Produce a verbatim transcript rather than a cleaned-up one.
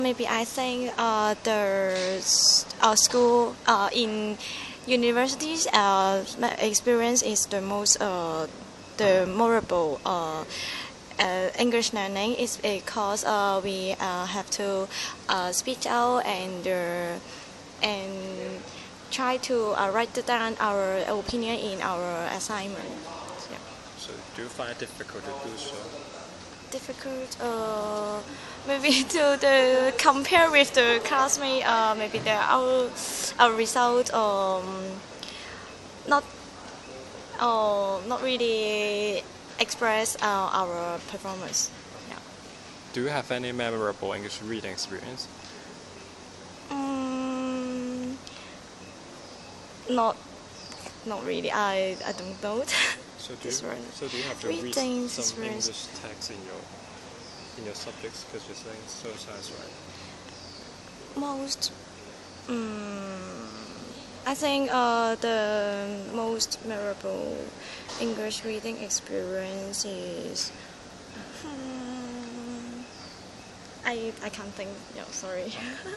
Maybe I think uh, the uh, school uh, in universities uh, my experience is the most uh, the memorable uh, uh, English learning is because uh, we uh, have to uh, speak out and uh, and try to uh, write down our opinion in our assignment. Yeah. So do you find it difficult to do so? Difficult, uh, maybe to the compare with the classmate. Uh, maybe the our our result um not uh, not really express uh, our performance. Yeah. Do you have any memorable English reading experience? Mm, not not really. I I don't know. So do you, This one. so do you have to read Reading some experience. English text in your in your subjects because you're saying social science, right? Most, um, I think uh, the most memorable English reading experience is. Hmm, I I can't think. No, sorry.